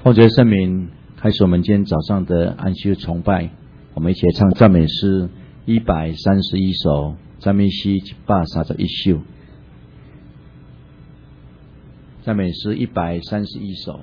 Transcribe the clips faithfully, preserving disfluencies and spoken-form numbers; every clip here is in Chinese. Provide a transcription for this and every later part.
奉主圣名，开始我们今天早上的安息日崇拜。我们一起来唱赞美诗一百三十一首，赞美诗一百三十一首，赞美诗一百三十一首。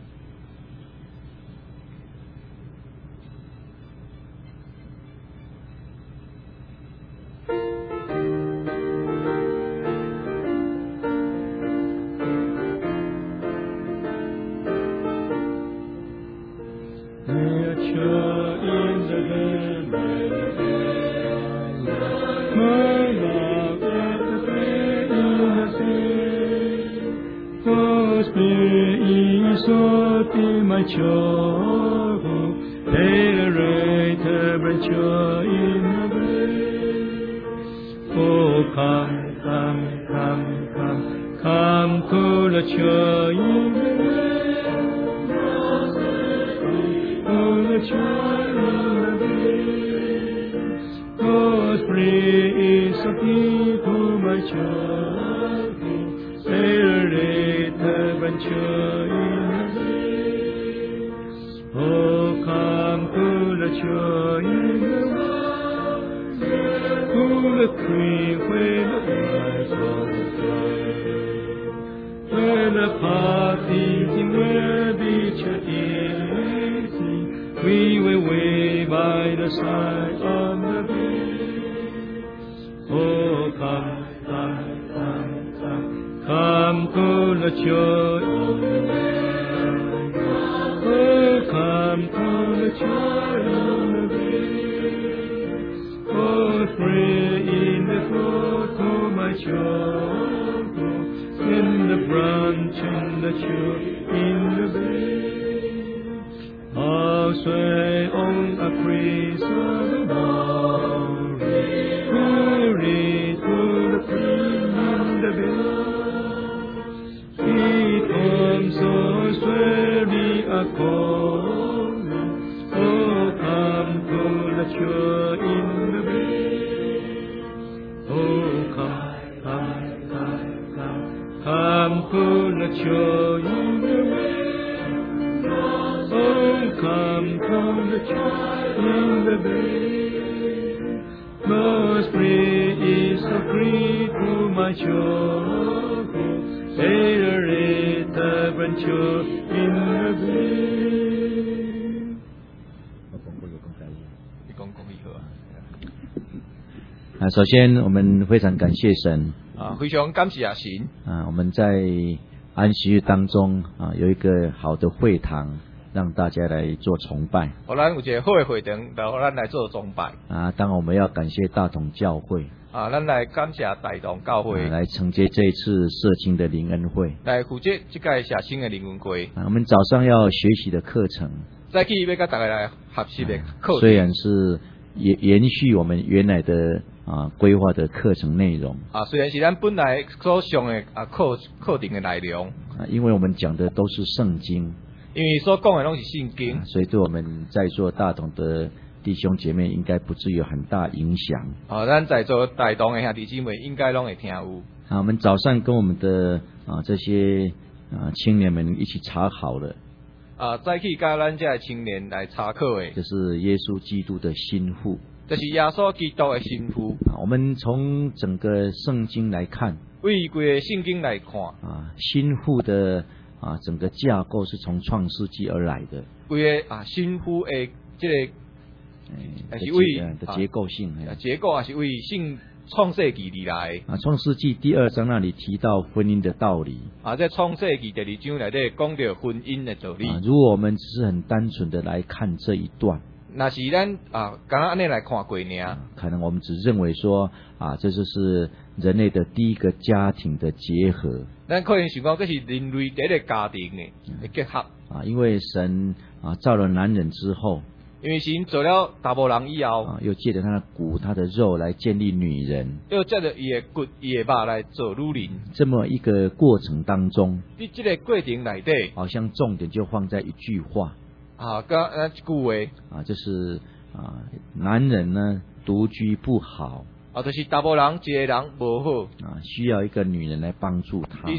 首先，我们非常感谢神啊，非常感谢神啊！我们在安息日当中啊，有一个好的会堂，让大家来做崇拜。 好，咱有一个好的会堂，然后咱来做崇拜啊！当然，我们要感谢大同教会啊，咱来感谢大同教会、 啊、来承接这一次社青的灵恩会， 来负责这个社青的灵恩会。 啊，我们早上要学习的课程， 再去要跟大家来学习的课程， 啊、虽然是延延续我们原来的。啊，规划的课程内容啊，虽然是咱本来所上的啊课课程的内容啊，因为我们讲的都是圣经， 因为所讲的都是圣经、 啊，所以对我们在座大同的弟兄姐妹应该不至于有很大影响。 啊，咱在座大同的兄弟姊妹应该拢会听有。 啊，我们早上跟我们的啊这些啊青年们一起查好了。 啊，再去跟咱这青年来查课的， 这是耶稣基督的心腹。 这是耶稣基督的心腹。 我们从整个圣经来看， 为规个圣经来看， 啊，心腹的啊整个架构是从创世纪而来的。 规个啊心腹的这个， 还是为的结构性， 啊、结构还是为性创世纪而来。 啊，创世纪第二章那里提到婚姻的道理。 啊，在创世纪第二章内底讲到婚姻的道理。 啊，如果我们只是很单纯的来看这一段。 那是咱啊，刚刚安尼来看过呢、啊， 可能我们只认为说啊，这就是人类的第一个家庭的结合。 咱可能想讲，这是人类第一个家庭的结合啊，因为神啊造了男人之后， 因为神做了大波人以后， 啊，又借着他的骨、他的肉来建立女人， 又借着伊的骨、伊的肉来做女人。 这么一个过程当中， 在这个过程内底， 好像重点就放在一句话。 啊，刚那一句话啊，就是啊，男人呢独居不好啊，就是大部分人一个人不好啊，需要一个女人来帮助他。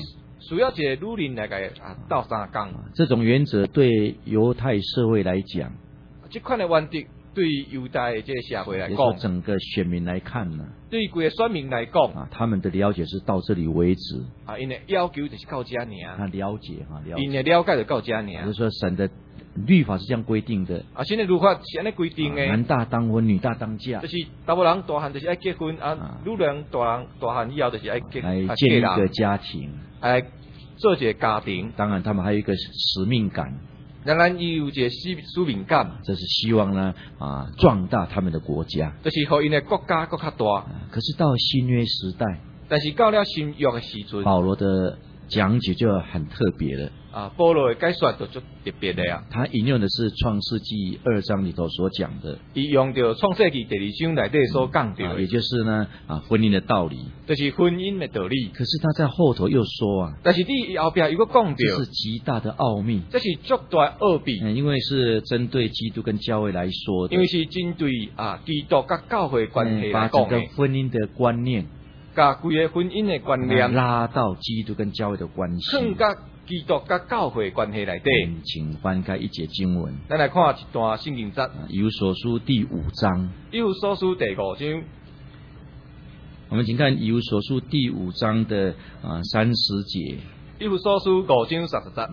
需要一个女人来个啊斗三工。 这种原则对犹太社会来讲， 这款的原则对犹太的这个社会来也说讲， 整个选民来看呢， 对规个选民来讲啊，他们的了解是到这里为止。 啊，因的要求就是到这尔， 他了解哈，了因解。 的了解就到这也就尔。 是说，神的律法是这样规定的。 啊，现在律法是安尼规定的， 啊男大当婚，女大当嫁就，是查某人大汉就是爱结婚，啊啊， 女人大人大汉以后就是爱结啊来建立一嫁人个家庭。 来做一个家庭。 当然，他们还有一个使命感， 当然，伊有一个使使命感， 这是希望呢啊壮大他们的国家。 就是互因的国家更较大。 啊可是到新约时代， 但是到了新约的时阵， 保罗的讲解就很特别了。 啊，保罗的解说就足特别的啊。 他引用的是创世纪二章里头所讲的， 伊用着创世纪第二章内底所讲到啊， 的， 也就是呢啊婚姻的道理。 就是婚姻的道理。 可是他在后头又说啊， 但是你后壁又讲这是到， 极大的奥秘， 这是足大的奥秘， 嗯，因为是针对基督跟教会来说的， 因为是针对啊基督甲教会关系嗯把整个来讲的， 婚姻的观念甲规个婚姻的观念， 拉到基督跟教会的关系。 更甲基督甲教会的关系内底。 嗯请翻开一节经文， 咱来看一段圣经节， 啊以弗所书第五章。 以弗所书第五章， 我们请看以弗所书第五章的啊三十节， 以弗所书五章三十节。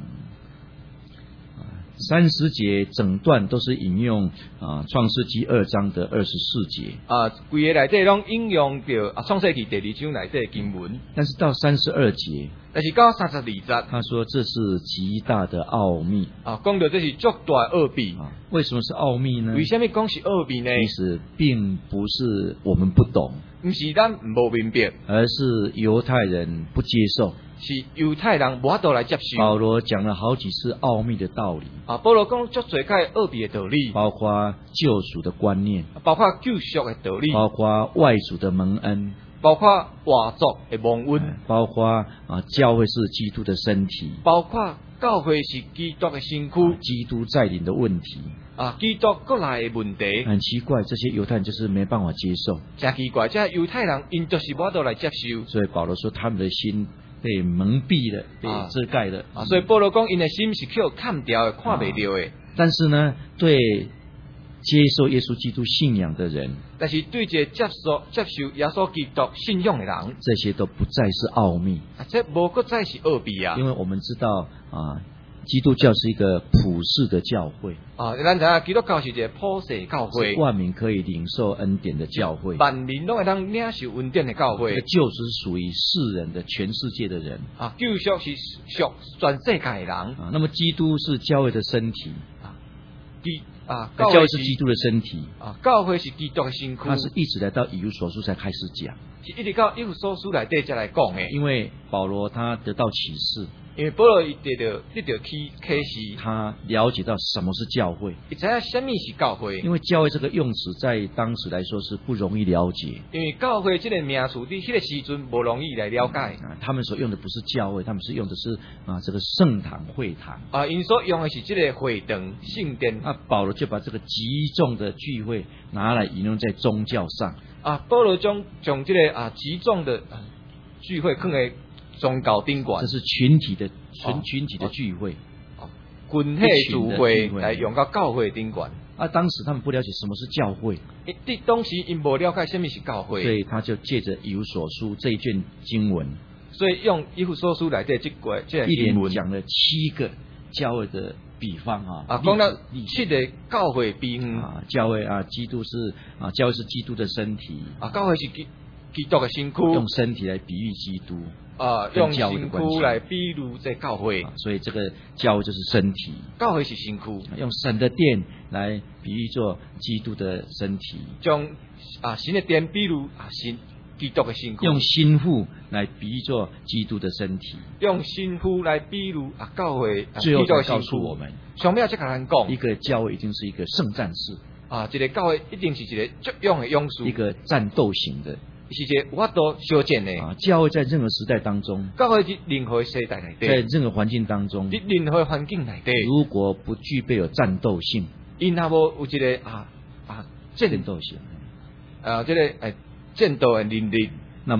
三十节整段都是引用啊创世纪二章的二十四节， 啊，规个内底拢引用着啊创世纪第二章内底的经文， 但是到三十二节， 但是到三十二节， 他说这是极大的奥秘啊，讲到这是足大的奥秘。 啊。为什么是奥秘呢？ 为什么讲是奥秘呢？ 其实并不是我们不懂， 不是咱无明白， 而是犹太人不接受。 是犹太人无法度来接受。 保罗讲了好几次奥秘的道理， 啊，保罗讲足侪个奥秘的道理， 包括救赎的观念， 包括救赎的道理， 包括外族的蒙恩， 包括外族的蒙恩， 包括啊教会是基督的身体， 包括教会是基督的身躯， 啊基督在临的问题。 啊，基督过来的问题， 很奇怪，这些犹太人就是没办法接受， 真奇怪，这犹太人因就是无法度来接受。 所以保罗说他们的心被蒙蔽了，被啊遮盖了。 啊，所以保罗讲，因的心是靠看掉的，看袂到的。 但是呢，对接受耶稣基督信仰的人， 但是对这接受接受耶稣基督信仰的人， 这些都不再是奥秘， 啊，这无个再是奥秘啊。 因为我们知道啊，基督教是一个普世的教会， 啊，咱知影基督教是一个普世教会， 是万民可以领受恩典的教会。 万民拢会当领受恩典的教会。 这个救赎是属于世人的，全世界的人啊，救赎是属全世界的人。 啊。那么基督是教会的身体， 啊，基啊， 教会是基督的身体啊，教会是基督的身躯。 他是一直来到以弗所书才开始讲， 是一直到以弗所书内底才来讲的。 因为保罗他得到启示， 因为保罗伊得到得到启启示， 他了解到什么是教会， 伊知影什么是教会。 因为教会这个用词在当时来说是不容易了解， 因为教会这个名词伫迄个时阵无容易来了解。 啊，他们所用的不是教会，他们是用的是啊这个圣堂会堂。 啊，因所用的是这个会堂圣殿。 那保罗就把这个极重的聚会拿来引用在宗教上。 啊，保罗将将这个啊极重的啊聚会放在宗教顶管， 这是群体的群哦群体的聚会啊，群体聚会来用到教会顶管。 啊，当时他们不了解什么是教会， 因当时因无了解什么是教会， 所以他就借着以弗所书这一卷经文， 所以用以弗所书内底这个这个一连经文讲了七个教会的比方啊， 啊，讲到历七个教会比方啊，教会啊，基督是啊，教会是基督的身体啊，教会是基基督的身躯， 用身体来比喻基督啊， 跟用身教会的关系躯来比喻这教会， 啊，所以这个教会就是身体， 教会是身躯， 用神的殿来比喻作基督的身体， 将啊神的殿比喻啊神基督的身躯， 用心腹来比喻作基督的身体， 用心腹来比喻啊教会啊最后才告基督的身躯。 诉我们， 上面这个人讲一个教会已经是一个圣战士， 啊，这个教会一定是一个足勇的勇士， 一个战斗型的是一个有法度相见的。 啊。教会在任何时代当中， 教会伫任何时代内在底， 任何环境当中， 伫任何环境内底， 如果不具备有战斗性， 因若无有一个啊啊战战斗性， 啊这个诶战斗的能力， 那么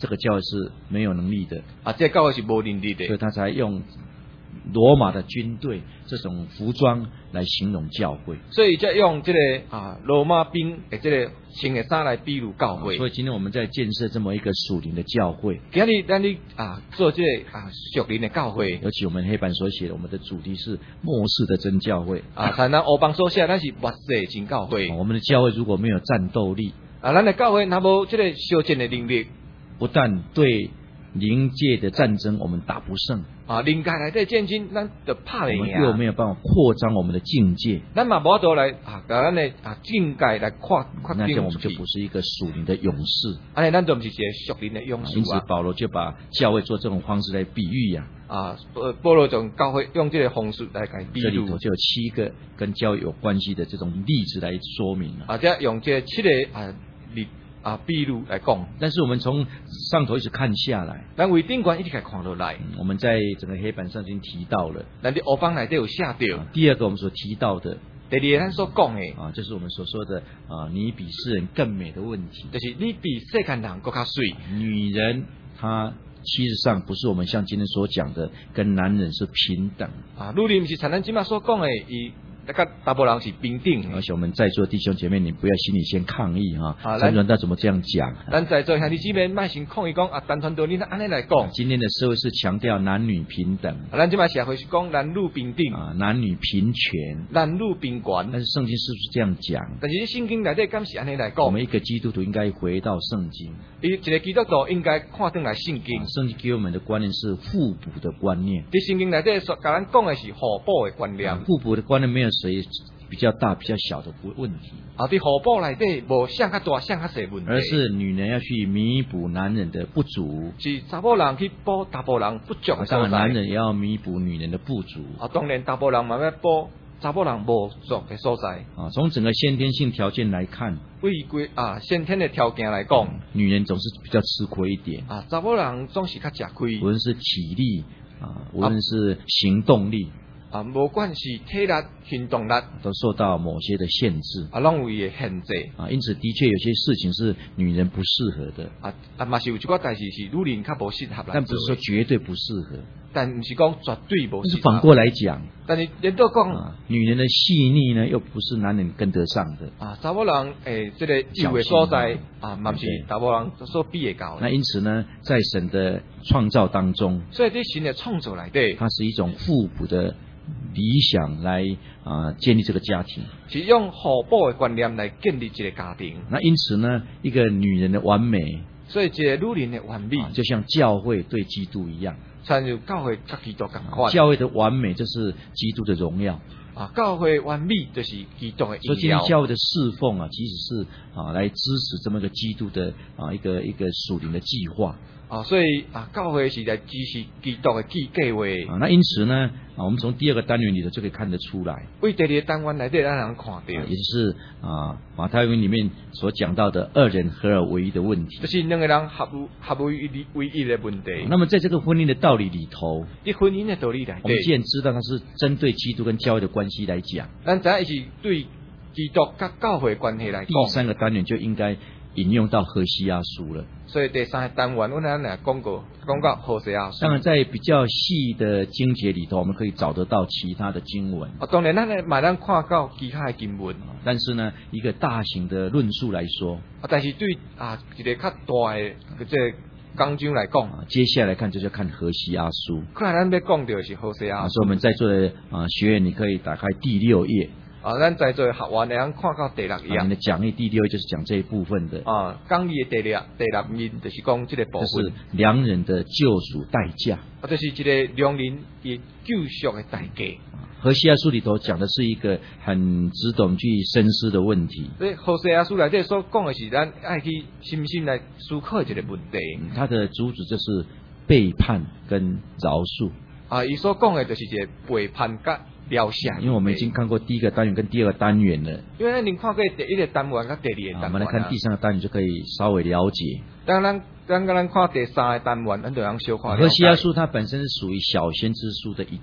这个教会是没有能力的啊，这个教会是无能力的， 所以他才用罗马的军队这种服装来形容教会， 所以才用这个啊罗马兵的这个穿的衫来比喻教会。 所以今天我们在建设这么一个属灵的教会， 今日咱你啊做这个啊属灵的教会， 尤其我们黑板所写的，我们的主题是末世的真教会啊，谈咱欧邦所写，咱是末世真教会。 我们的教会如果没有战斗力啊，咱的教会若无这个修建的能力， 不但对灵界的战争我们打不胜啊，灵界内底战争咱就拍我们袂赢， 又没有办法扩张我们的境界， 咱嘛无法度来啊，甲咱的啊境界来扩扩那这样我们张出去， 就不是一个属灵的勇士。 安尼咱就不是一个属灵的勇士因此啊。 保罗就把教会做这种方式来比喻呀、 啊，呃，保罗从教会用这个方式来改比喻这里头就有七个跟教会有关系的这种例子来说明了。 啊，这用这七个啊例啊比喻来讲， 但是我们从上头一直看下来， 咱为顶观一直来看落来， 嗯我们在整个黑板上已经提到了。 咱伫欧邦内底有写到。 啊第二个我们所提到的第二个咱所讲的， 啊，就是我们所说的啊，你比世人更美的问题。 就是你比世间人更较水。 女人她其实上不是我们像今天所讲的跟男人是平等， 啊，女人不是像咱即马所讲的，伊那个大部分人是平等的。 而且我们在座弟兄姐妹，你不要心里先抗议哈， 啊陈传道怎么这样讲？ 咱在座兄弟姊妹，卖先抗议讲啊，单纯道理咱安尼来讲， 今天的社会是强调男女平等啊，咱即马社会是讲男女平等， 啊，男女平权， 男女平权。 但是圣经是不是这样讲？ 但是圣经内底敢是安尼来讲， 我们一个基督徒应该回到圣经， 伊一个基督徒应该看转来圣经啊。圣经给我们的观念是互补的观念， 伫圣经内底所甲咱讲的是互补的观念， 啊互补的观念没有谁比较大比较小的不问题， 啊，伫互补内底无啥较大啥较细问题， 而是女人要去弥补男人的不足， 是查某人去补查甫人不足的所当然男在。 人也要弥补女人的不足。 啊，当然查甫人嘛要补查某人无足的所在。 啊，从整个先天性条件来看， 为规啊先天的条件来讲， 女人总是比较吃亏一点， 啊，查某人总是较吃亏无。论是体力啊，无论是行动力， 啊，无管是体力、行动力， 都受到某些的限制啊，拢有伊的限制。 啊。因此，的确有些事情是女人不适合的， 啊啊，嘛是有一个代志是女人较无适合来但不是说做的， 绝对不适合。 但毋是讲绝对无但是适合。 反过来讲但是人都讲啊，女人的细腻呢，又不是男人跟得上的。 啊，查某人诶，这个有的所在啊，嘛毋是查某人所比会到的。 那因此呢，在神的创造当中， 所以伫神的创造内底， 它是一种互补的理想来啊建立这个家庭。 是用互补的观念来建立一个家庭。 那因此呢，一个女人的完美， 所以一个女人的完美， 啊就像教会对基督一样， 参有教会甲基督共款。 教会的完美就是基督的荣耀。 啊，教会完美就是基督的所以今荣耀。 天教会的侍奉啊，其实是啊来支持这么一个基督的啊一个一个属灵的计划啊，所以啊，教会是来支持基督的计计划。 啊。那因此呢，啊我们从第二个单元里头就可以看得出来， 为第二个单元内底咱能看到， 啊也就是啊马太福音里面所讲到的二人合而为一的问题。 就是两个人合合为一为一的问题。 那么在这个婚姻的道理里头， 伫婚姻的道理内我们既底， 然知道它是针对基督跟教会的关系来讲， 咱知影是对基督甲教会的关系来第讲。 三个单元就应该引用到何西阿书了。 所以第三个单元，我咱来讲过，讲到何西阿书。 当然，在比较细的经节里头，我们可以找得到其他的经文。 啊，当然咱来买咱看到其他的经文， 但是呢，一个大型的论述来说， 啊，但是对啊一个较大的即个讲章来讲， 啊，接下来看就是要看何西阿书。 可能咱要讲到的是何西阿啊， 书。 所以我们在座的啊学员，你可以打开第六页。 啊，咱在座的学员，咱看到第六啊，你页。 的讲义第六页就是讲这一部分的， 啊，讲义的第六第六面就是讲这个部这分是，良人的救赎代价。 啊，就是一个良人的救赎的代价。 何西阿书里头讲的是一个很值得我们去深思的问题。 所以何西阿书内底所讲的是咱爱去深深来思考一个问题。 嗯它的主旨就是背叛跟饶恕。 啊，伊所讲的就是一个背叛甲了下。 因为我们已经看过第一个单元跟第二个单元了， 因为咱您看过第一个单元甲第二个啊我单元们来看第三个单元就可以稍微了解。 当咱咱咱看第三个单元，咱就能小看了解。 何西阿书它本身是属于小先知书的一卷，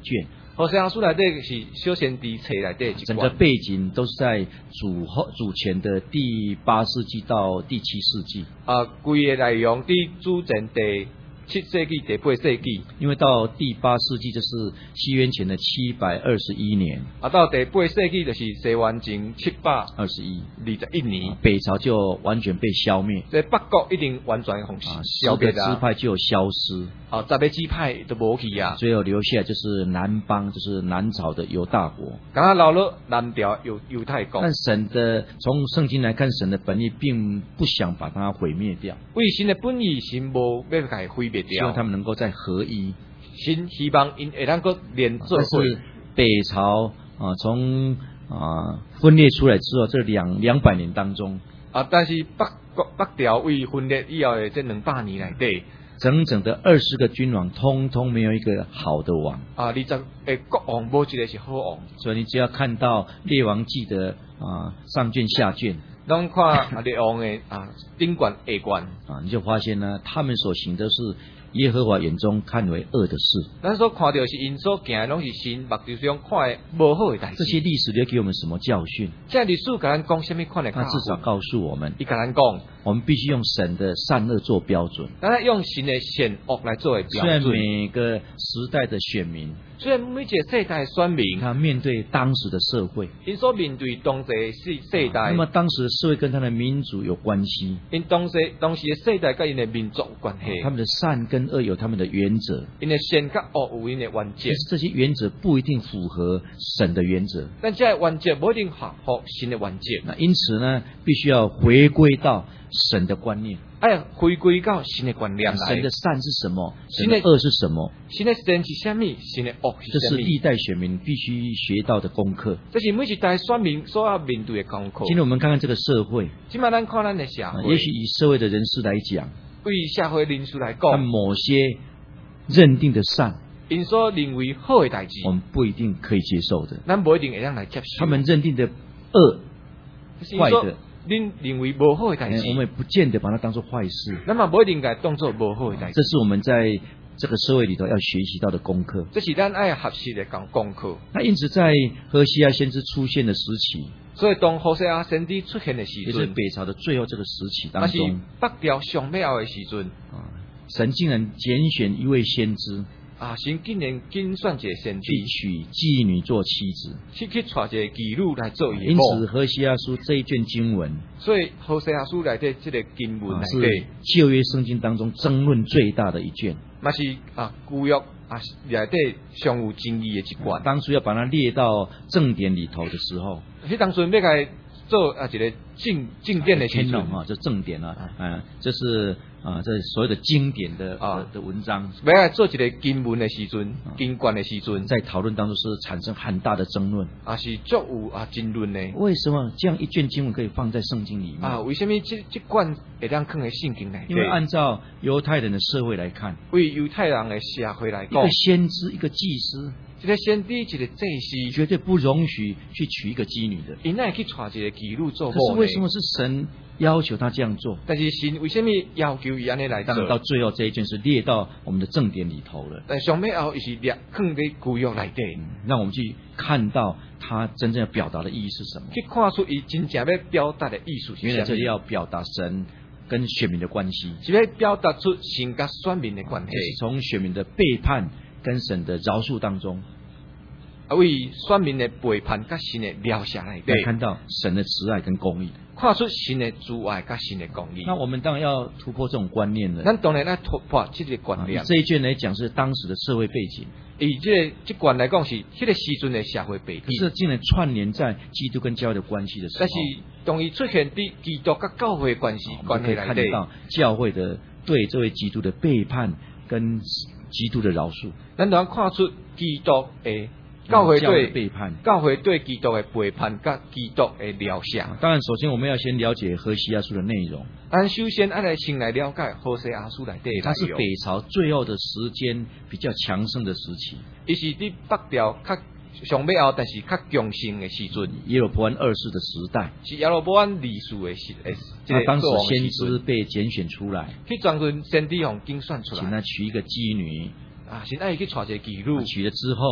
何西阿书内底是小先知册内底一整个关， 背景都是在主后主前的第八世纪到第七世纪。 啊，规个内容伫主前第七世纪、第八世纪， 因为到第八世纪就是西元前的七百二十一年， 啊，到第八世纪就是西元前七百二十一二十一年， 北朝就完全被消灭， 这北国一定完全红啊， 消灭十个支派就消失， 啊，十个支派都无去啊， 最后留下来就是南邦，就是南朝的犹大国。 刚刚留了南朝犹犹太国， 但神的从圣经来看，神的本意并不想把它毁灭掉， 为神的本意，神无要甲伊毁灭掉， 希望他们能够再合一。 神希望因会能够连做但伙。 是北朝啊，从啊分裂出来之后，这两两百年当中， 啊，但是北国北朝为分裂以后的这两百年内底， 整整的二十个君王，通通没有一个好的王。 啊，二十个国王无一个是好王。 所以你只要看到《列王记》的啊上卷下卷咱看啊列王的啊顶冠下冠， 啊，你就发现呢，他们所行的是耶和华眼中看为恶的事。 咱所看到是因所行的拢是神目睭中看的无好的代志。 这些历史要给我们什么教训？ 这历史甲咱讲什么款的教他至少训？ 告诉我们， 伊甲咱讲， 我们必须用神的善恶做标准。 咱用神的善恶来作为标虽然准。 每个时代的选民， 虽然每一个世代的选民， 他面对当时的社会， 因所面对当时的世世代， 那么当时的社会跟他的民族有关系， 因当时当时的世代甲因的民族有关系， 他们的善跟恶有他们的原则， 因的善甲恶有因的原则其，实这些原则不一定符合神的原则。 但这个原则不一定合乎神的原则。 那因此呢，必须要回归到神的观念。 哎，回归到神的观念来。 神的善是什么？ 神的神的恶是什么？ 神的善是什么？神的恶是什么？ 这是历代选民必须学到的功课。 这是每一代选民所要面对的功课。 今天我们看看这个社会， 今麦咱看咱的社啊会， 也许以社会的人士来讲， 为社会人士来他讲， 某些认定的善， 因所认为好的代志， 我们不一定可以接受的； 咱不一定会让来接受。 他们认定的恶、 就是因所坏的， 恁认为无好的代志， 哎我们也不见得把它当做坏事。 咱嘛不一定该当做无好的代志。 这是我们在这个社会里头要学习到的功课。 这是咱爱学习的讲功课。 那因此，在何西阿先知出现的时期， 所以当何西阿先知出现的时也是阵， 北朝的最后这个时期当那是中， 北朝上尾后的时阵， 啊，神竟然拣选一位先知啊，神竟然拣选一个先知去，娶妓女做妻子。 去去带一个妓女来做伊的因此， 某。 何西阿书这一卷经文所以何西阿书内底这个经文啊， 内底是，旧约圣经当中争论最大的一卷。 嘛是啊旧约啊内底上有争议的一关。 当初要把它列到正典里头的时候， 迄当初要甲伊做啊一个正正典的时阵， 天龙啊，这正典啊，啊，这是啊，这所有的经典的啊的的文章， 要来做一个经文的时阵啊， 经观的时阵， 在讨论当中是产生很大的争论。 啊是足有啊争论的。 为什么这样一卷经文可以放在圣经里面？ 啊，为什么这这卷会当放在圣经内底？ 因为按照犹太人的社会来看， 为犹太人的社会来讲一个，先知、一个祭司， 一个先知、一个祭司， 绝对不容许去娶一个妓女的。 因爱去带一个妓女做可是某呢？ 为什么是神要求他这样做？ 但是神为什么要求伊安尼来当然到做？ 最后这一卷是列到我们的正典里头了。 但上尾后伊是列放在旧约内底， 嗯，让我们去看到他真正要表达的意义是什么。 去看出伊真正要表达的艺术是什么？ 原来这里要表达神跟选民的关系， 是要表达出神甲选民的关系也，是从选民的背叛跟神的饶恕当中， 啊为选民的背叛甲神的描写内底来，看到神的慈爱跟公义。 看出神的慈爱甲神的公义。 那我们当然要突破这种观念了。 咱当然要突破这个观啊以念。 这一卷来讲是当时的社会背景， 以这个这观来讲是迄个时阵的社会背景可，是竟然串联在基督跟教会的关系的时候， 但是当伊出现伫基督甲教会的关系我们可以关系内底， 看得到教会的对这位基督的背叛跟基督的饶恕， 咱能看出基督的教会教会的对背叛。 教会对基督的背叛甲基督的描写。 当然，首先我们要先了解何西阿书的内容， 咱首先爱来先来了解何西阿书内底的它是内容。 北朝最后的时间比较强盛的时期， 伊是伫北朝较上尾后，但是较强盛的时阵， 耶罗波安二世的时代。 是亚罗波安历史的时诶，这那当时个作王的先知时阵。 被拣选出来， 去当阵先知用精选出请来， 他娶一个妓女， 啊，先爱去娶一个妓啊女， 娶了之后，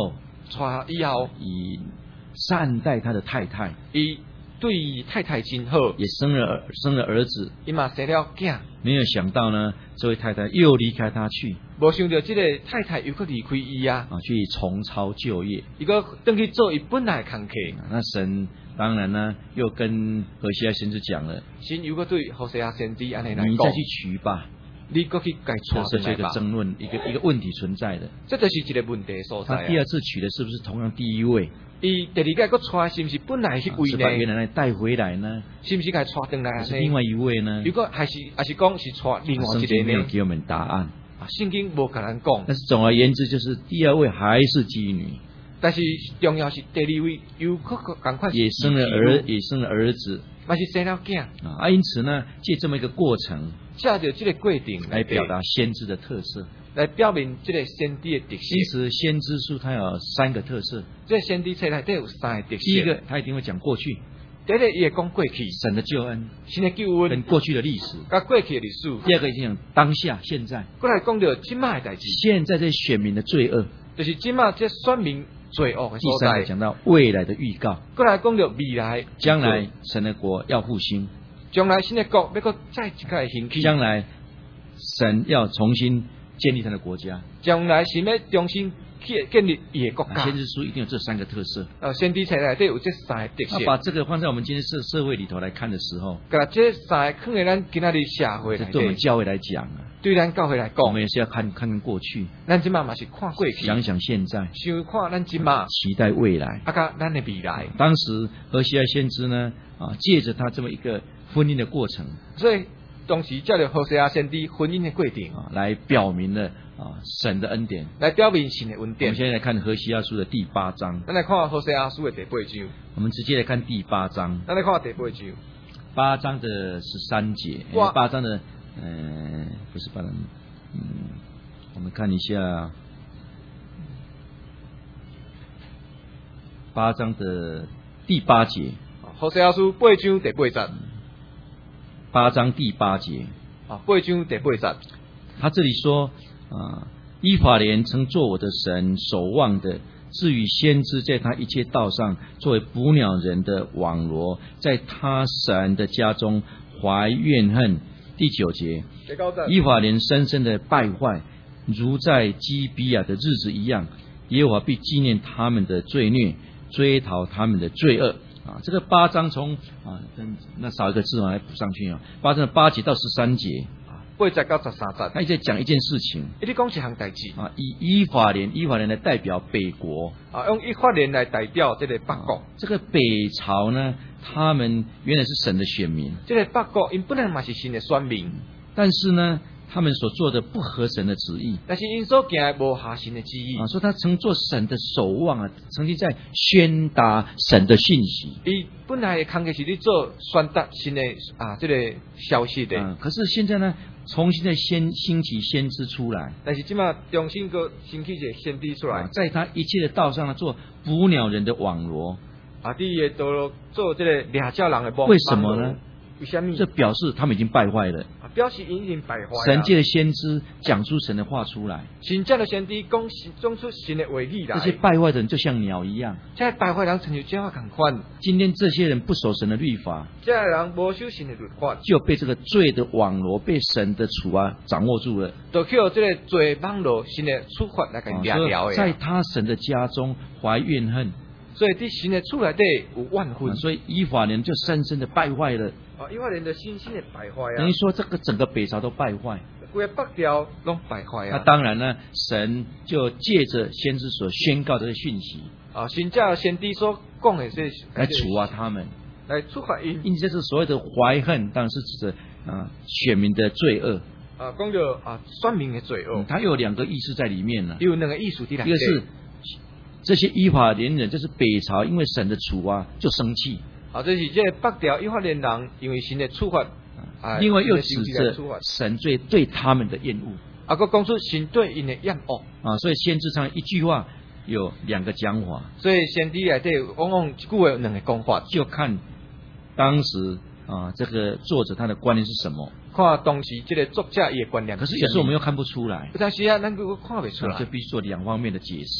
娶以后， 以善待他的太太， 伊对太太真好， 也生了儿生了儿子。 伊嘛生了囝， 没有想到呢，这位太太又离开他去无想到这个太太又搁离开伊啊， 啊，去重操旧业。 伊搁登去做伊本来的工课。 那神当然呢，又跟何西阿先知讲了， 神又搁对何西阿先知安尼来讲， 你再去娶吧。 你搁去该这是这个娶回来吧。 争论，一个一个问题存在的。 这就是一个问题所在啊。 他第二次娶的是不是同样第一位？ 伊第二届搁娶是不是本来迄是把位呢？ 原来的带回来呢？ 是不是该娶回来还呢？ 是另外一位呢？ 如果还是还是讲是娶另外圣一个呢？ 经没有给我们答案。 啊，圣经无甲咱讲， 但是总而言之，就是第二位还是妓女， 但是重要是第二位又搁赶快也生了儿，也生了儿子， 嘛是生了囝啊。因此呢，借这么一个过程， 借着这个过程来表达先知的特色， 来表明这个先知的特色。 因此，先知书它有三个特色。 这个先知册内底有三个特色。 第一个，他一定会讲过去， 第一个伊会讲过去神的救恩， 神的救恩跟过去的历史， 甲过去的历史。 第二个一定讲当下现在， 过来讲到今麦的代志， 现在这选民的罪恶， 就是今麦这选民罪恶的第所在。 三个讲到未来的预告， 过来讲到未来， 将来神的国要复兴， 将来新的国要搁再一个兴起， 将来神要重新建立他的国家， 将来是要重新建建立伊的国家。 先知书一定有这三个特色。 呃，先知册内底有这三个特色。 那把这个放在我们今天社社会里头来看的时候， 甲这三个放在咱今仔日社会这内底， 对我们教会来讲啊， 对咱教会来讲， 我们也是要看看看过去， 咱今嘛嘛是看过去， 想想现在， 想看咱今嘛， 期待未来。 啊，甲咱的未来。 当时何西阿先知呢，啊，借着他这么一个婚姻的过程， 所以当时叫做何西阿先知婚姻的过程， 啊，来表明了啊神的恩典。 来表明神的恩我们典。 现在来看何西阿书的第八章， 咱来看何西阿书的第八章， 我们直接来看第八章， 咱来看第八章， 八章的十三节， 哇呃八章的，呃，不是八章，嗯，我们看一下八章的第八节， 何西阿书八章第八节， 八章第八节， 啊，八章第八节， 他这里说啊，以法莲曾做我的神，守望的。至于先知，在他一切道上作为捕鸟人的网罗，在他神的家中怀怨恨。第九节， 第九节， 以法莲深深的败坏，如在基比亚的日子一样，耶和华必纪念他们的罪孽，追讨他们的罪恶。啊，这个八章从啊，那少一个字嘛来补上去啊，八章的八节到十三节。 八节到十三节， 他一直在讲一件事情， 一直讲一项代志啊，以以法莲，以法莲来代表北国， 啊，用以法莲来代表这个北国。 啊、这个北朝呢，他们原来是神的选民， 这个北国因本来嘛是神的选民， 但是呢，他们所做的不合神的旨意， 但是因所行的无合神的旨意啊，说他曾做神的守望啊，曾经在宣达神的讯息。 伊本来的工作是咧做宣达神的啊，这个消息的。 嗯，可是现在呢，重新再先兴起先知出来， 但是即马重新个兴起一个先知出来， 啊，在他一切的道上呢，做捕鸟人的网罗。 啊，第一道路做这个掠教人的网。 为什么呢？ 为什么？ 这表示他们已经败坏了。 啊，表示已经败坏了。 神界的先知讲出神的话出来， 神界的先知讲讲出神的话语来。 这些败坏的人就像鸟一样， 这败坏人成就鸟同款。 今天这些人不守神的律法， 这人无守神的律法， 就被这个罪的网罗，被神的处啊掌握住了。 就靠这个罪网罗神的处罚来给掠掉的。 在他神的家中怀怨恨， 所以伫神的厝内底有怨恨， 啊，所以以法莲就深深的败坏了。 啊，以法莲的深深的败坏啊， 等于说这个整个北朝都败坏， 规个北朝拢败坏啊。 那当然呢，神就借着先知所宣告的讯息啊，神教先知所讲的这来处罚他们， 来处罚因。 因此，这是所谓的怀恨，当然是指着啊选民的罪恶。 啊，讲到啊选民的罪恶， 嗯，它有两个意思在里面呢。 有两个意思在里面。 一个是这些以法莲人，就是北朝，因为神的处啊，就生气。 啊，这是这个北朝以法莲人，因为神的处罚，啊， 另外又指着神对对他们的厌恶。 啊，佮讲出神对因的厌恶。 啊，所以先知上一句话有两个讲法。 所以先知内底往往一句话有两个讲法， 就看当时啊这个作者他的观念是什么。 看当时这个作者伊的观念。 可是有时候我们又看不出来。 但是啊，咱个看不出来， 就必须做两方面的解释。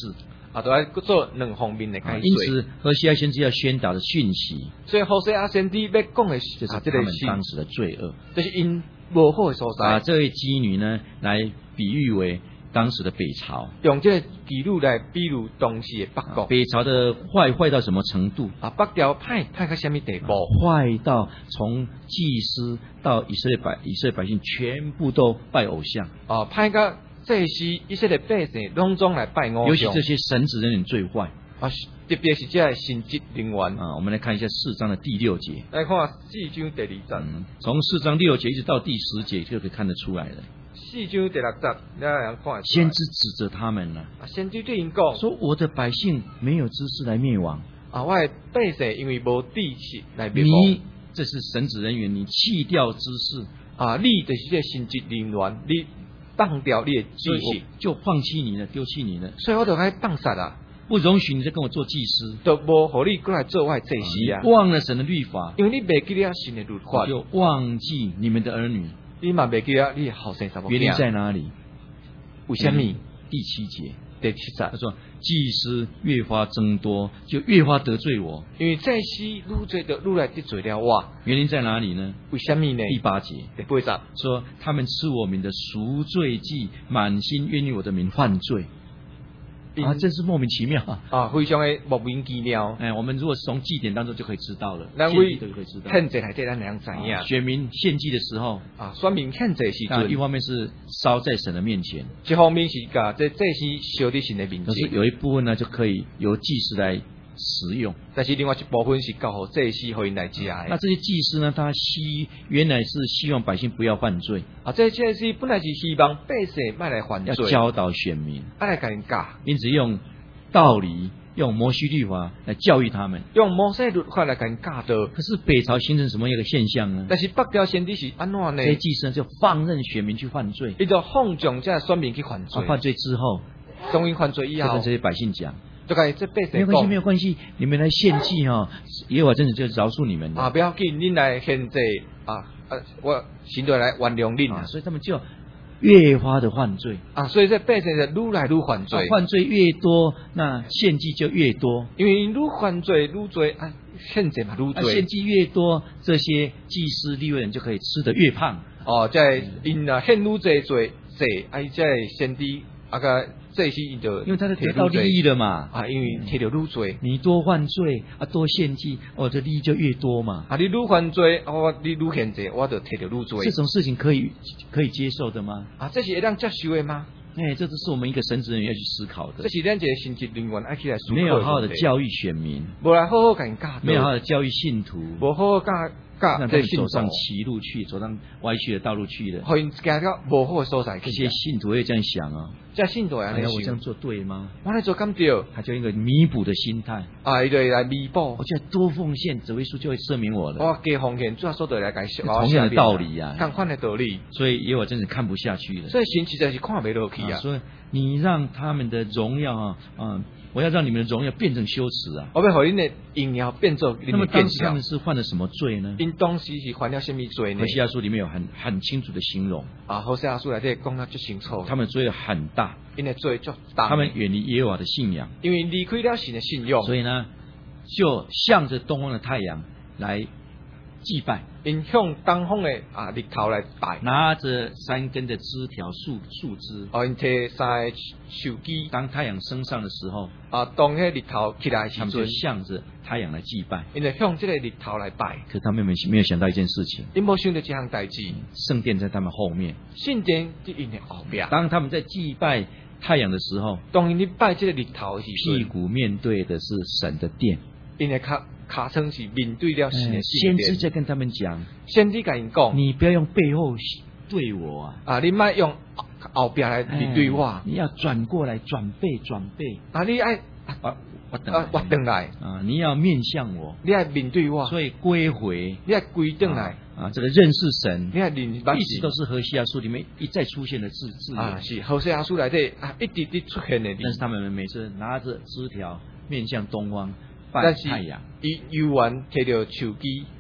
啊，都要做两方面的啊， 解因说。 此何西阿先知要宣导的讯息， 所以何西阿先知要讲的就是啊，这他们个是当时的罪恶。 就是因无好的所把在， 这位妓女呢，来比喻为当时的北朝。 用这个记录来比喻当时的北国。 北朝的坏坏到什么程度？ 啊，北朝歹歹到什么地步？ 坏到从祭司到以色列百以色列百姓全部都拜偶像。 啊，歹到这是以色列百姓拢总来拜偶像。 尤其这些神职人员最坏啊，特别是这神职人员。 啊！我们来看一下四章的第六节。 来看四章第二节。 嗯，从四章六节一直到第十节就可以看得出来了。 四章第六节，你来看。 先知指责他们了， 啊，先知对因讲， 说我的百姓没有知识来灭亡。 啊，我的百姓因为无知识来灭亡。 你这是神职人员，你弃掉知识啊，你就是这神职人员，你放掉你的知识， 就放弃你了，丢弃你了， 所以我就该放杀啊， 不容许你再跟我做祭司， 都无互你过来做我的祭司啊。 忘了神的律法， 因为你袂记了神的律法， 就忘记你们的儿女。 你嘛袂记了你的后生什么？ 原因在哪里？ 为什么？ 第七节， 第七节， 他说祭司越发增多，就越发得罪我。 因为祭司愈做就愈来得罪了我。 原因在哪里呢？ 为什么呢？ 第八节， 第八节说他们吃我民的赎罪祭，满心愿意我的名犯罪。啊，真是莫名其妙啊！ 啊，非常的莫名其妙。 哎，我们如果从祭典当中就可以知道了， 咱献祭就可以知道。 献祭来这咱两知影。 啊，选民献祭的时候啊，选民献祭时阵， 一方面是烧在神的面前， 一方面是甲这这是烧在神的面前。 可是有一部分呢，就可以由祭司来食用， 但是另外一部分是交互祭司互因来食的。 那这些祭司呢，他希原来是希望百姓不要犯罪啊，这祭司本来是希望百姓莫来犯罪， 要教导选民， 要来甲因教， 因此用道理、用摩西律法来教育他们， 用摩西律法来甲因教导。 可是北朝形成什么样一个现象呢？ 但是北朝先知是安怎呢？ 这些祭司呢就放任选民去犯罪， 伊就放纵这选民去犯罪。 啊、犯罪之后， 当因犯罪以后， 就跟这些百姓讲。 就甲这百姓没有关系，没有关系，你们来献祭哈、哦，耶和华真的就饶恕你们的啊！不要紧，恁来献祭啊啊！我神就来原谅恁啊，所以他们就越发的犯罪啊！所以这百姓就愈来愈犯罪、 啊，犯罪越多，那献祭就越多， 因为愈犯罪愈多啊，献祭嘛愈多， 献祭越多，这些祭司利未人就可以吃得越胖哦。在因啊献愈济罪济，哎，在先知啊个。这些因就因为他是得到利益的嘛啊，因为摕到愈多， 你多犯罪啊，多献祭，哦，这利益就越多嘛。 啊，你愈犯罪，哦，你愈献祭，我就摕到愈多。 这种事情可以可以接受的吗？ 啊，这是会当接受的吗？ 哎，这都是我们一个神职人员要去思考的。 这是咱一个神职人员要去来思考的。 没有好好的教育选民， 无来好好甲因教， 没有好好的教育信徒， 无好好教教让他们走上歧路去，走上歪曲的道路去了。 互因行到无好的所在去。 这些信徒会这样想啊， 这信徒安尼想， 我这样做对吗？ 我来做敢对？ 他就一个弥补的心态啊，伊就来弥补。 我觉得多奉献，主耶稣就会赦免我了。 我加奉献，主要说对来解释， 同样的道理呀、啊， 同款的道理。 所以耶和华真是看不下去了。 所以神实在是看不落去啊。 所以你让他们的荣耀啊，嗯，我要让你们的荣耀变成羞耻啊！ 我要让恁的荣耀变做你们的变相。那么当时他们是犯了什么罪呢？ 因当时是犯了什么罪呢？ 何西阿书里面有很很清楚的形容啊，何西阿书来这讲得最清楚。 他们罪很大， 因为罪就大， 他们远离耶和华的信仰， 因为离开了神的信仰， 所以呢，就向着东方的太阳来祭拜， 因向东方的啊日头来拜， 拿着三根的枝条树树枝， 哦，因摕三个树枝， 当太阳升上的时候， 啊，当迄日头起来的时他们就向着太阳来祭拜， 因为向这个日头来拜。 可他们没没有想到一件事情， 因无想到这项代志， 圣殿在他们后面， 圣殿在因的后边。 当他们在祭拜太阳的时候， 当你拜这个日头的时候， 屁股面对的是神的殿， 因为卡卡称是面对了神的先知在跟他们讲， 先知甲因讲， 你不要用背后对我啊， 啊，你莫用后边来面对我， 你要转过来，转背，转背， 啊，你爱啊，我等啊，我等来啊，你要面向我， 你要面对我， 所以归回， 你要归等来啊，这个认识神， 你要认， 一直都是何西阿书里面一再出现的字字啊，是何西阿书来的啊，一直直出现的， 但是他们每次拿着枝条面向东方拜太阳， 伊犹原摕着手机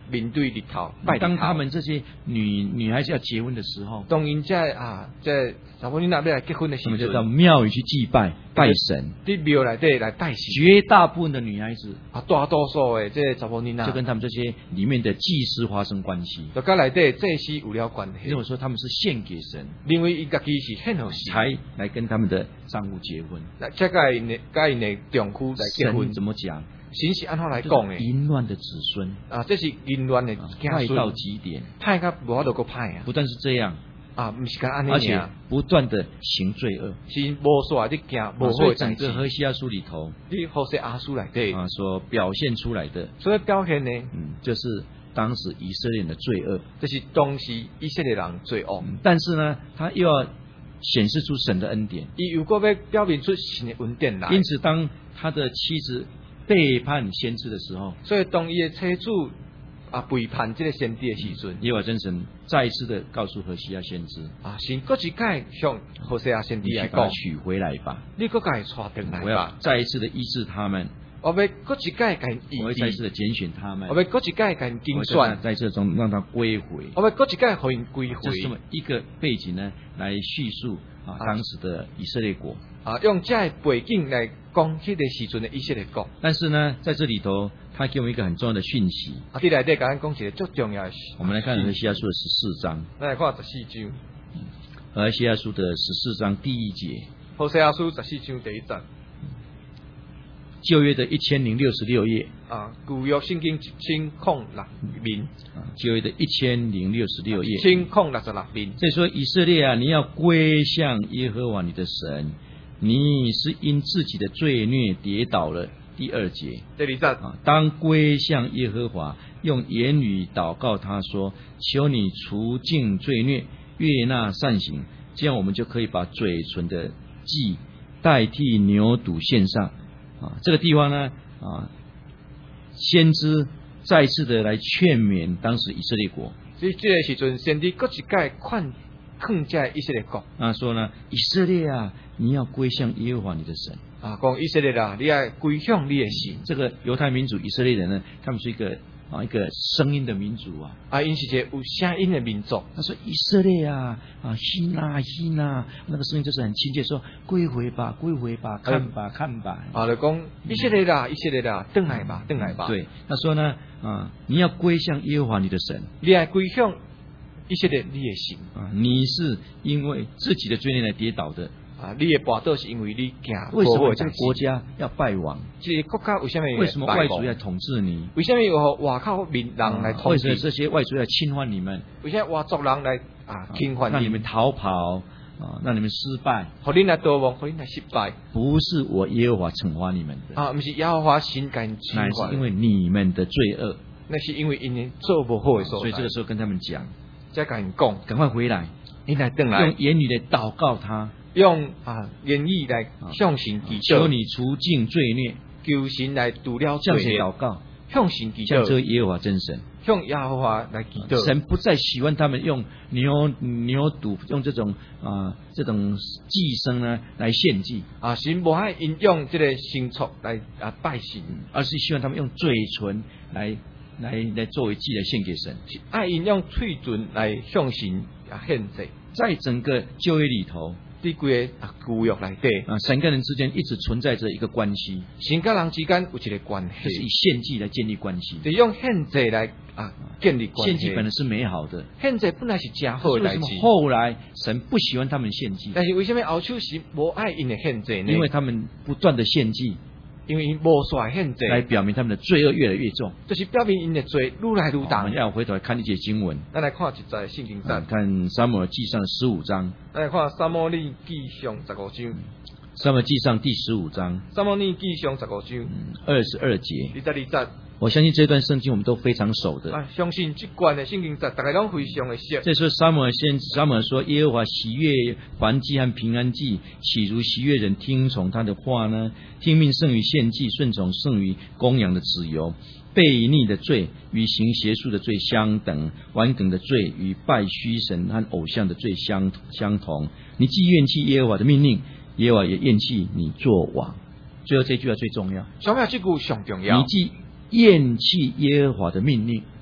面对日头拜日头。 当他们这些女女孩子要结婚的时候， 当因在啊，在查某囡仔要来结婚的时他们就到阵， 庙宇去祭拜拜神。 伫庙内底来拜神。 绝大部分的女孩子啊，大多数的这查某囡仔， 就跟他们这些里面的祭司发生关系。 就跟内底祭司有了关系。 因为我说他们是献给神， 因为伊家己是献互神， 才来跟他们的丈夫结婚。 那这个因的跟因的丈夫来结婚神怎么讲？ 神是安怎来讲的？ 淫乱的子孙啊，这是淫乱的坏到极点， 歹到无法度个歹啊！ 不但是这样啊，不是讲安尼， 而且不断的行罪恶， 是无煞的行无好所以的代志。 整个何西阿书里头， 你何西阿书内底啊，所表现出来的， 所以表现呢， 嗯，就是当时以色列人的罪恶， 就是当时以色列人罪恶。 嗯但是呢，他又要显示出神的恩典， 伊又个要表明出神的恩典来。 因此，当他的妻子背叛先知的时候， 所以当伊的妻子啊背叛这个先知的时阵， 耶和华真神再一次的告诉何西阿先知啊，神搁一届向何西阿先知你来讲， 去把他娶回来吧， 你搁甲伊带回来我要吧。 再一次的医治他们， 我要搁一届甲伊我会再一次医治， 的拣选他们， 我要搁一届甲伊我精会选， 在这中让他归回。 我要搁一届互因归回这。是这么一个背景呢，来叙述啊当时的以色列国。 啊，用这个背景来讲，迄个时阵的以色列国。 但是呢，在这里头，他给我们一个很重要的讯息。 啊，伫内底甲咱讲一个最重要的事。 我们来看何西阿书的十四章， 咱来看十四章， 何西阿书的十四章第一节， 何西阿书十四章第一节。 旧约的一千零六十六页啊，旧约圣经一千零六面， 啊，旧约的一千零六十六页， 一千零六十六面。 所以说以色列啊，你要归向耶和华你的神，你是因自己的罪孽跌倒了。第二节第二节啊，当归向耶和华，用言语祷告他说：求你除尽罪孽，悦纳善行，这样我们就可以把嘴唇的祭代替牛犊献上。啊，这个地方呢，啊，先知再次的来劝勉当时以色列国。 所以这个时阵，先知搁一届劝劝这以色列国啊，说呢，以色列啊，你要归向耶和华你的神。 啊，讲以色列啊，你要归向你的神。 这个犹太民族以色列人呢，他们是一个啊一个声音的民族啊。 啊，因是一个有声音的民族。 他说以色列啊啊，希纳希纳，那个声音就是很亲切，说归回吧，归回吧，看吧，看吧。 啊，就讲以色列啊，以色列啊，回来吧，回来吧。 对，他说呢啊，你要归向耶和华你的神。 你要归向以色列你的神啊，你是因为自己的罪孽来跌倒的。 啊，你的跋倒是因为你行为什么这个国家要败亡？ 这个国家为什么为什么外族要统治你？ 为什么有外口民人来统治？ 为什么这些外族要侵犯你们？ 为什么外族人来啊侵犯你？ 让你们逃跑啊，让你们失败， 让你来逃亡，让你来失败。 不是我耶和华惩罚你们的啊，不是耶和华神干惩罚， 乃是因为你们的罪恶。 那是因为因为做不好的所在。 所以这个时候跟他们讲， 再跟人讲， 赶快回来， 你来等来， 用言语来祷告他。 用啊言语来向神祈祷， 求你除尽罪孽， 求神来除了罪孽。 向谁祷告？ 向神祈祷， 向这个耶和华真神。 向耶和华来祈祷。 神不再喜欢他们用牛牛犊用这种啊这种祭牲呢来献祭啊，神不爱因用这个牲畜来啊拜神， 而是希望他们用嘴唇来来来作为祭来献给神， 爱因用嘴唇来向神啊献祭。 在整个旧约里头。 这规个啊旧约内底啊，神跟人之间一直存在着一个关系， 神跟人之间有一个关系， 就是以献祭来建立关系， 就用献祭来啊建立关系。 献祭本来是美好的， 献祭本来是真好的代志。 为什么后来神不喜欢他们献祭？ 但是为什么后手神无爱因的献祭呢？ 因为他们不断的献祭， 因为因无煞献祭， 来表明他们的罪恶越来越重， 就是表明因的罪愈来愈大。 我们要回头来看一节经文， 咱来看一节圣经章， 看撒母耳记上十五章。 咱来看撒母耳记上十五章。 撒母耳记上第十五章， 撒母耳记上十五章二十二节。 二十二节。 我相信这段圣经我们都非常熟的。 啊，相信这段的圣经节，大家拢非常的熟。 这时候撒母耳先撒母耳说：“耶和华喜悦燔祭和平安祭，岂如喜悦人听从他的话呢？听命胜于献祭，顺从胜于公羊的脂油。悖逆的罪与行邪术的罪相等，顽梗的罪与拜虚神和偶像的罪相相同。你既厌弃耶和华的命令，耶和华也厌弃你做王。”最后这句话最重要。 上面这句上重要。 你既厌弃耶和华的命令，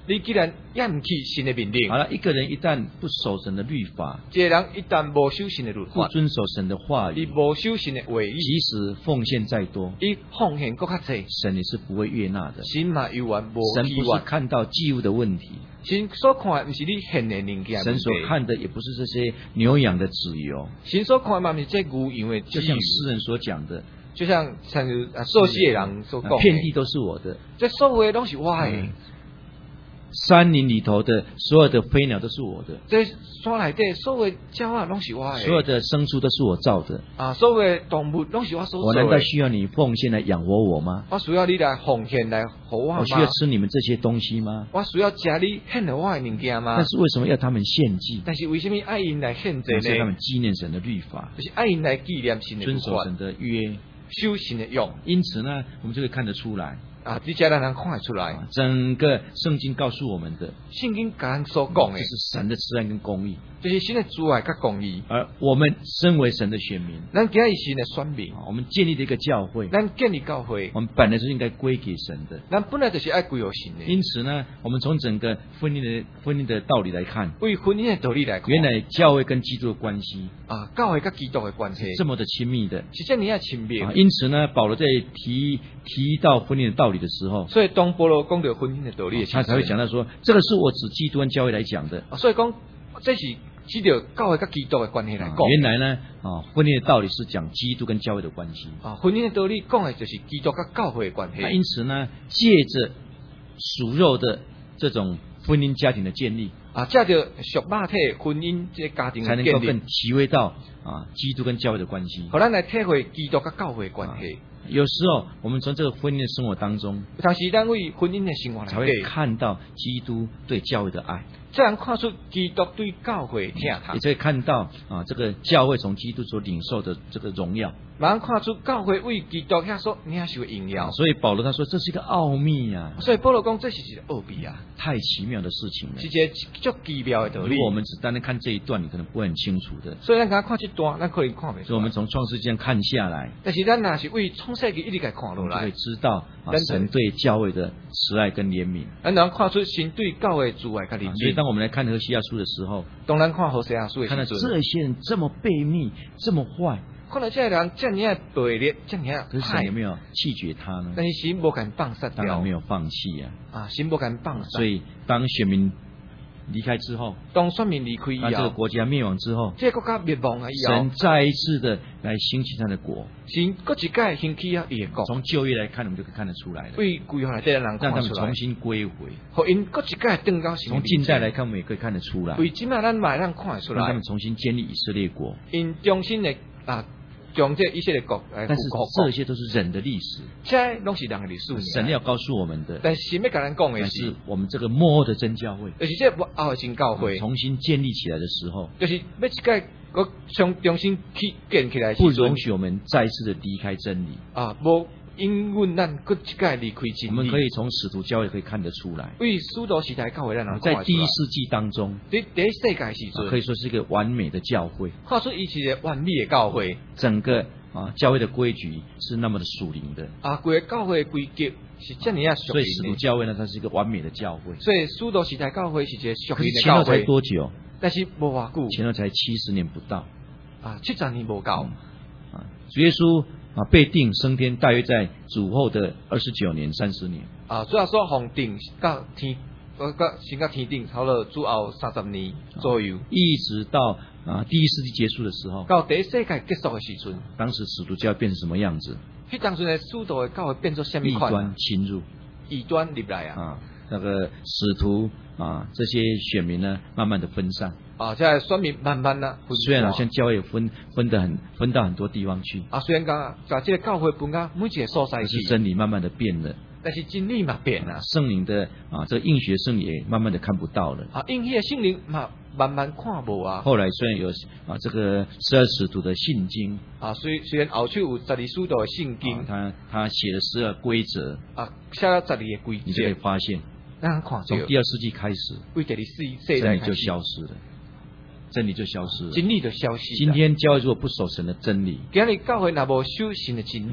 你既然厌弃神的命令， 好了，一个人一旦不守神的律法， 一个人一旦无守神的律不法， 遵守神的话你语， 无守神的话语， 即使奉献再多， 伊奉献更较济， 神也是不会悦纳的。 神嘛永远无神不是喜悦。 看到祭物的问题， 神所看的不是你献的物件的神所问题， 看的也不是这些牛羊的脂油， 神所看的嘛不是这牛羊的就脂油， 像诗人所讲的， 就像像啊受洗的人所讲的， 遍地都是我的。 这所有的拢是我的。 嗯山林里头的所有的飞鸟都是我的， 这山内底所有的鸟啊，拢是我的； 所有的牲畜都是我造的。 啊，所有的动物拢是我所我做的。 难道需要你奉献来养活我吗？ 我需要你来奉献来互我吗？ 我需要吃你们这些东西吗？ 我需要吃你献给我的物件吗？ 但是为什么要他们献祭？ 但是为什么爱因来献祭是他们呢？ 纪念神的律法， 就是爱因来纪念神的律法， 遵守神的约。 守神的约。 因此呢，我们就可以看得出来， 啊，这家让人看得出来， 啊整个圣经告诉我们的， 圣经甲咱所讲的这，是神的慈爱跟公义。 就是神的主爱甲公义。 而我们身为神的选民， 咱今日神的选民， 啊我们建立的一个教会， 咱建立教会， 我们本来是应该归给神的。 咱本来就是爱归有神的。 因此呢，我们从整个婚姻的婚姻的道理来看， 为婚姻的道理来看， 原来教会跟基督的关系啊，教会甲基督的关系这么的亲密的。 是这么样亲密。 啊，因此呢，保罗在提提到婚姻的道理的时候， 所以当保罗讲到婚姻的道理的时候， 他才会讲到说，这个是我指基督跟教会来讲的。 啊，所以讲这是指着教会甲基督的关系来啊讲。 原来呢，啊，婚姻的道理是讲基督跟教会的关系。 啊，婚姻的道理讲的就是基督甲教会的关系。 那因此呢，借着属肉的这种婚姻家庭的建立， 啊，借着属肉体婚姻这个家庭才能的建立， 够更体会到啊基督跟教会的关系。 互咱来体会基督甲教会的关系。 有时候我们从这个婚姻的生活当中， 有当时咱为婚姻的生活才会来讲， 看到基督对教会的爱， 这样看出基督对教会的疼痛也，才会看到啊这个教会从基督所领受的这个荣耀。 马上看出教会为基督遐所领受的荣耀。 所以保罗他说这是一个奥秘啊， 所以保罗讲这是一个奥秘啊， 太奇妙的事情了是。一个足奇妙的道理如。果我们只单单看这一段，你可能不会很清楚的。 所以咱刚看这段，咱可能看不出来。 所以我们从创世纪这样看下来， 但是咱若是为创世纪一直来看落来我们就会，知道啊真的神对教会的慈爱跟怜悯。 咱能看出神对教会的主爱甲怜啊所以悯。 当我们来看何西阿书的时候， 当咱看何西阿书的看到时阵， 这些人这么悖逆，这么坏， 看到这个人这么样卑劣，这么样可是神坏有，没有弃绝他呢？ 但是神无敢放杀掉当然没，有放弃啊。 啊，神无敢放杀。 所以当选民离开之后， 当选民离开以当这个后， 国家灭亡之后， 这个国家灭亡啊以后神，再一次的来兴起他的国。 神搁一届兴起啊伊的国， 从旧约来看，我们就可以看得出来了， 为规划内底的人让他看出来们重，新归回。 互因搁一届登到神的从面前近代来看，我们也可以看得出来， 为今仔咱嘛咱看得出来让他们，重新建立以色列国。 因重新的啊，将这一切的国来复但是国国这，些都是人的历史， 这拢是人的历史尔。 神要告诉我们的， 但是神要甲咱讲的乃是是，我们这个末后的真教会就是这后的真教会， 重新建立起来的时候， 就是要一届我重重新起建起来的时阵不容许我们再次的离开真理。 啊，无因阮咱搁一届离开真理。 我们可以从使徒教会可以看得出来， 为使徒时代教会咱能看在得出来第一世纪当中， 第第一世界时可阵， 以说是一个完美的教会， 看出伊是一个完美的教会整个啊教会的规矩是那么的属灵的， 啊，规个教会的规矩是这么样属所以使徒灵的。 教会呢，它是一个完美的教会。 所以使徒时代教会是一个属可是灵的前后才教会， 多久？ 但是无偌久前后才七十年不到啊，七十年无够。 啊！主耶稣啊被定升天，大约在主后的二十九年、三十年。 啊，主要说红顶到天，呃，到升到天顶，差不多主后三十年左右， 一直到啊第一世纪结束的时候， 到第一世界结束的时阵， 当时使徒教会变成什么样子？ 迄当时的使徒的教会变作什么异款？ 端侵入异端入来啊！ 啊，那个使徒啊这些选民呢，慢慢的分散。 啊，现在说明慢慢啦，分虽然好像教会分分得很分到很多地方去， 啊，虽然讲把这个教会分到每一个所在可是去， 真理慢慢的变了， 但是真理嘛变啦， 圣灵的啊这个应许的圣灵也慢慢的看不到了。 啊，因迄个圣灵嘛慢慢看无啊， 后来虽然有啊这个十二使徒的信经， 啊，虽虽然后手有十二使徒的圣啊经， 他他写了十二规则， 啊，写了十二个规你就可以则， 发现， 咱看到从第二世纪开始， 为第二世世真理就代开始， 消失了，真理就消失了。 真理就消失了。 今天教会如果不守神的真理， 今日教会若无守神的真理，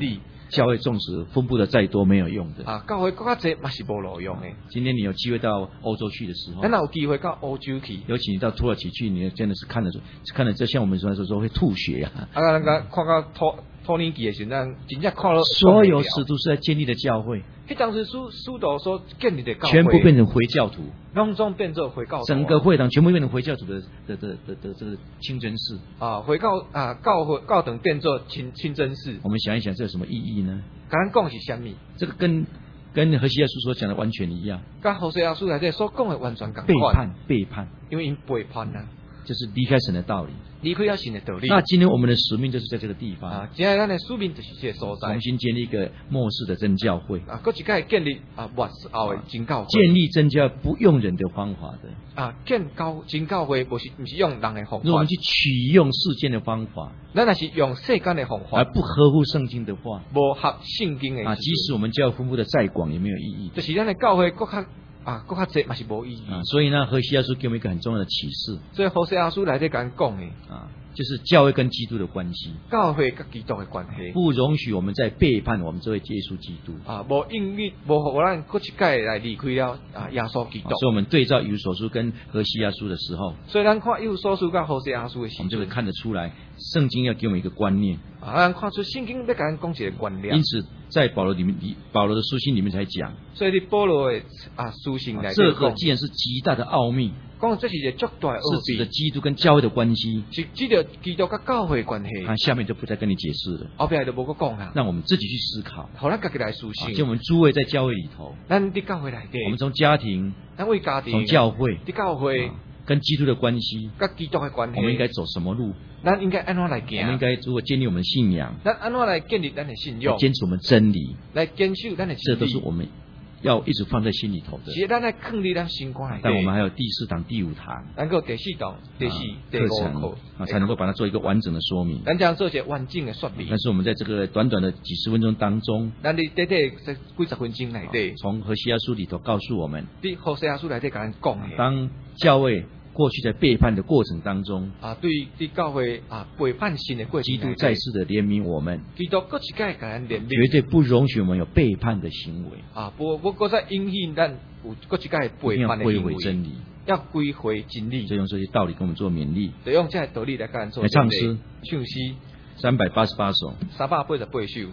教会纵使分布的再多没有用的啊，教会更加侪嘛是无路用的。 今天你有机会到欧洲去的时候， 咱有机会到欧洲去， 尤其你到土耳其去，你真的是看了看了这像我们说说说会吐血啊！ 啊，那个看到托托尼基的时阵，真正看了所有使徒是在建立的教会， 迄当时书书导所建立的教会， 全部变成回教徒， 拢总变做回教徒， 整个会堂全部变成回教徒的的的的的这个清真寺啊，回教啊教会教堂变做清清真寺。 我们想一想，这有什么意义呢？ 跟咱讲是什么？ 这个跟跟何西阿书所讲的完全一样， 跟何西阿书内底所讲的完全共款。 背叛，背叛， 因为因背叛啊， 就是离开神的道理。 离开了神的道理。 那今天我们的使命就是在这个地方啊，今天咱的使命就是这个所在， 重新建立一个末世的真教会啊，搁一个建立啊末世后的真教会。 建立真教不用人的方法的啊，建教真教会不是不是用人的方法。 如果我们去取用世间的方法， 咱那是用世间的方法， 而不合乎圣经的话， 不合圣经的啊，即使我们教会分布的再广，也没有意义。 就是咱的教会搁较啊，搁较侪嘛是无意义啊。所以呢，何西阿书给我们一个很重要的启示。 所以何西阿书内底讲讲的啊，就是教会跟基督的关系， 教会跟基督的关系， 不容许我们再背叛我们这位耶稣基督啊，无应允，无互咱搁一届来离开了啊耶稣基督。 所以，我们对照以弗所书跟何西阿书的时候， 所以咱看以弗所书跟何西阿书的时候， 我们就会看得出来，圣经要给我们一个观念啊，咱看出圣经要给咱讲一个观念。 因此，在保罗里面，保罗的书信里面才讲， 所以你保罗的啊书信来， 这个既然是极大的奥秘。 讲这是一个足大的奥秘， 是指的基督跟教会的关系， 是指的基督跟教会的关系。 他下面就不再跟你解释了， 后边就无个讲啦， 让我们自己去思考。 好，咱自己来思想。 就我们诸位在教会里头， 咱伫教会内底， 我们从家庭， 咱为家庭， 从教会， 伫教会， 跟基督的关系， 跟基督的关系， 我们应该走什么路？ 咱应该安怎来行？ 我们应该如果建立我们的信仰， 咱安怎来建立咱的信仰？ 坚持我们真理， 来坚守咱的真理， 这都是我们要一直放在心里头的。 其实咱来放伫咱心肝内底。 但我们还有第四堂、第五堂， 能够第四堂、第四、第五课啊，才能够把它做一个完整的说明。 咱这样做一些完整的说明。 但是我们在这个短短的几十分钟当中， 咱伫短短这几十分钟内底， 从何西阿书里头告诉我们， 伫何西阿书内底甲咱讲的， 当教会过去在背叛的过程当中， 啊，对对教会啊背叛神的过程， 基督再次的怜悯我们， 基督各一届甲咱怜悯， 绝对不容许我们有背叛的行为啊！不，不过再允许咱有各一届背叛的行为， 要归回真理， 要归回真理， 就用这些道理跟我们做勉励， 就用这些道理来甲咱做。 来唱诗， 唱诗三百八十八首， 三百八十八首。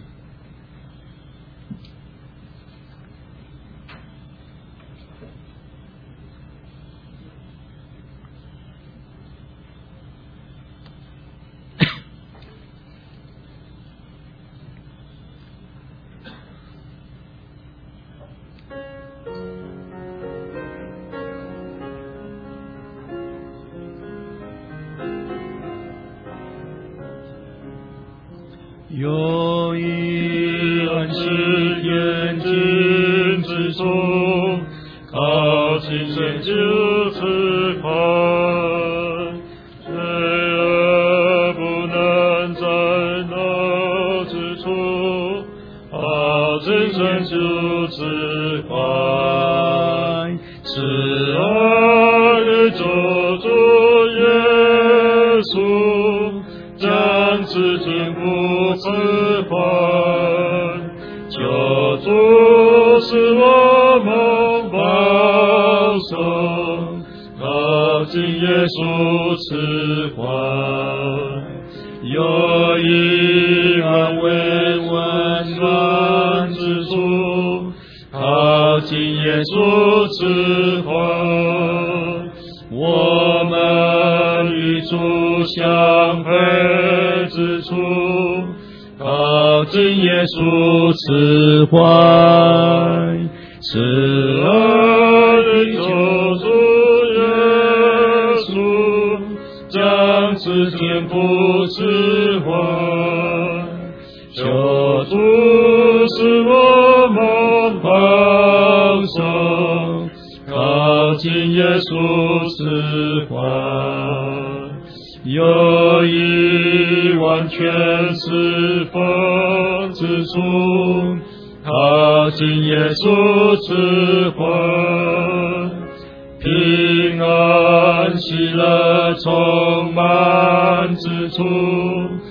有一安息眼睛之处，靠近神就此快，罪恶不能在那之处，靠近神就此快，是爱的救主耶稣，将此天父赐还，救主是我们保守，靠近耶稣赐还，有一安慰温暖之处，靠近耶稣赐还，我们与主相配之处，靠近耶稣赐还，是爱的救主耶稣，将此天父赐还，救主是我们帮手，靠近耶稣赐还，有一完全释放之处，靠近耶稣赐还，平安喜乐充满之处，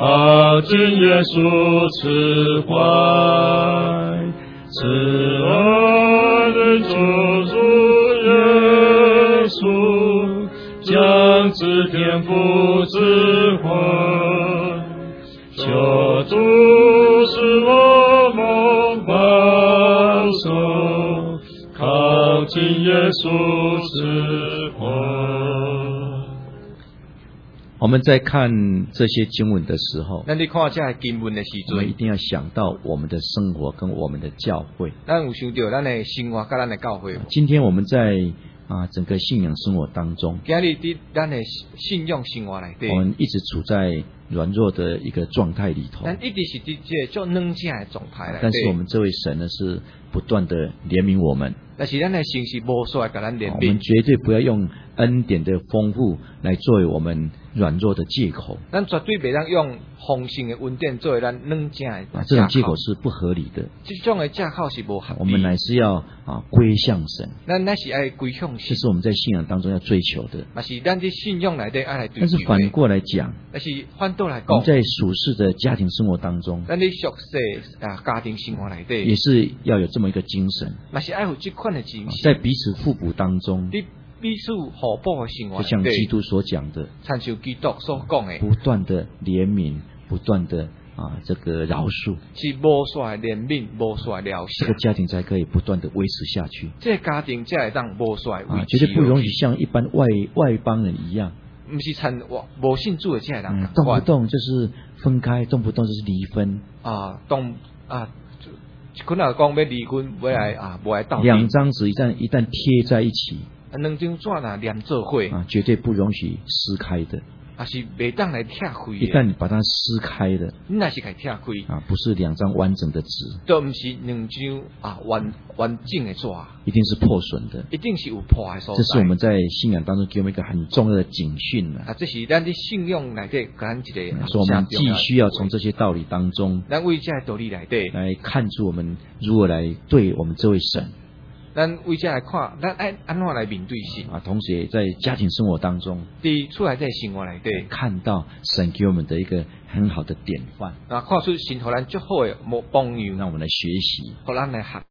靠近耶稣慈怀，慈爱的救主耶稣，将赐天父之怀，求主使我们保守，靠近耶稣慈怀。 我们在看这些经文的时候， 咱伫看这些经文的时阵， 我们一定要想到我们的生活跟我们的教会。 咱有想到咱的生活甲咱的教会。 今天我们在啊整个信仰生活当中， 今日伫咱的信仰生活内底， 我们一直处在软弱的一个状态里头。 咱一直是伫这个做软者的状态内底。 但是我们这位神呢，是不断的怜悯我们。 但是咱的神是无数来甲咱怜悯。 我们绝对不要用恩典的丰富来作为我们软弱的借口。 咱绝对袂当用丰盛的恩典作为咱软者的借口。 啊，这种借口是不合理的。 这种的借口是无合理。 我们乃是要啊归向神。 咱乃是爱归向神。 这是我们在信仰当中要追求的。 嘛是咱伫信仰内底爱来追求。 但是反过来讲， 但是反倒来讲， 我们在属世的家庭生活当中， 咱伫属世啊家庭生活内底， 也是要有这么一个精神。 嘛是爱有这款的精神。 在彼此互补当中， 彼此互补的生活， 就像基督所讲的， 参照基督所讲的， 不断的怜悯，不断的啊这个饶恕， 是无数的怜悯，无数的饶恕， 这个家庭才可以不断的维持下去。 这个家庭才会当无数的维持， 啊，绝对不容许像一般外外邦人一样， 不是参无信主的才会当、 嗯，动不动就是分开，动不动就是离婚啊，动啊。可能讲要离婚，要来啊，无来斗。 两张纸一旦一旦贴在一起， 两张纸啊连做伙啊，绝对不容许撕开的。 啊，是袂当来拆开。 一旦你把它撕开的， 你那是该拆开啊，不是两张完整的纸， 都不是两张啊完完整的纸， 一定是破损的， 一定是有破的所在。 这是我们在信仰当中给我们一个很重要的警讯啊！这是咱的信仰内底咱一个， 所以我们继续要从这些道理当中， 咱为这道理内底来看出我们如何来对我们这位神。 咱为这来看，咱爱安怎来面对神啊？同时也在家庭生活当中， 伫出来在生活内底看到神给我们的一个很好的典范， 啊，看出神互咱足好的模榜样， 让我们来学习， 互咱来学。